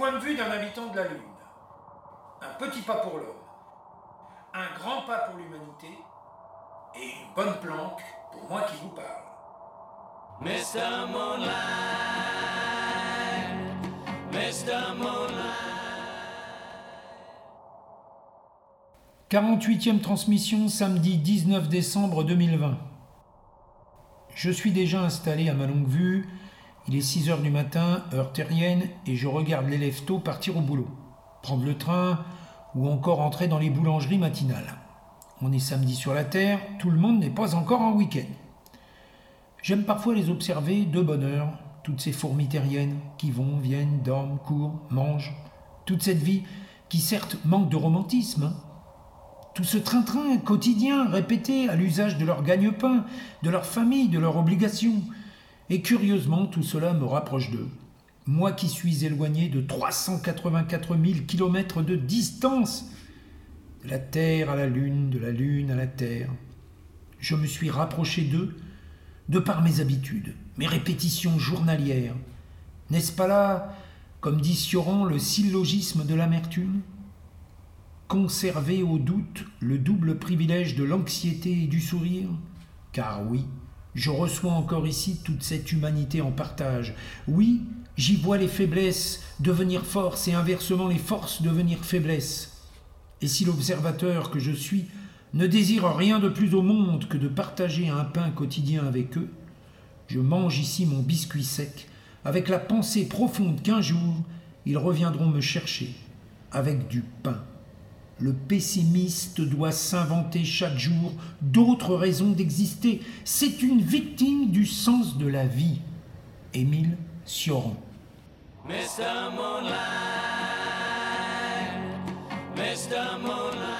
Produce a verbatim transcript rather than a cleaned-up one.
point de vue d'un habitant de la Lune. Un petit pas pour l'homme, un grand pas pour l'humanité, et une bonne planque pour moi qui vous parle. mister Moonlight, mister Moonlight. quarante-huitième transmission, samedi dix-neuf décembre deux mille vingt. Je suis déjà installé à ma longue vue, il est six heures du matin, heure terrienne, et je regarde l'élève tôt partir au boulot, prendre le train ou encore entrer dans les boulangeries matinales. On est samedi sur la Terre, tout le monde n'est pas encore en week-end. J'aime parfois les observer de bonne heure, toutes ces fourmis terriennes qui vont, viennent, dorment, courent, mangent. Toute cette vie qui certes manque de romantisme. Hein. Tout ce train-train quotidien répété à l'usage de leur gagne-pain, de leur famille, de leurs obligations. Et curieusement, tout cela me rapproche d'eux. Moi qui suis éloigné de trois cent quatre-vingt-quatre mille kilomètres de distance, de la Terre à la Lune, de la Lune à la Terre. Je me suis rapproché d'eux de par mes habitudes, mes répétitions journalières. N'est-ce pas là, comme dit Sioran, le syllogisme de l'amertume ? Conserver au doute le double privilège de l'anxiété et du sourire ? Car oui, je reçois encore ici toute cette humanité en partage. Oui, j'y vois les faiblesses devenir force et inversement les forces devenir faiblesses. Et si l'observateur que je suis ne désire rien de plus au monde que de partager un pain quotidien avec eux, je mange ici mon biscuit sec, avec la pensée profonde qu'un jour, ils reviendront me chercher, avec du pain. Le pessimiste doit s'inventer chaque jour d'autres raisons d'exister. C'est une victime du sens de la vie. Émile Sioran. mister Moonlight, mister Moonlight.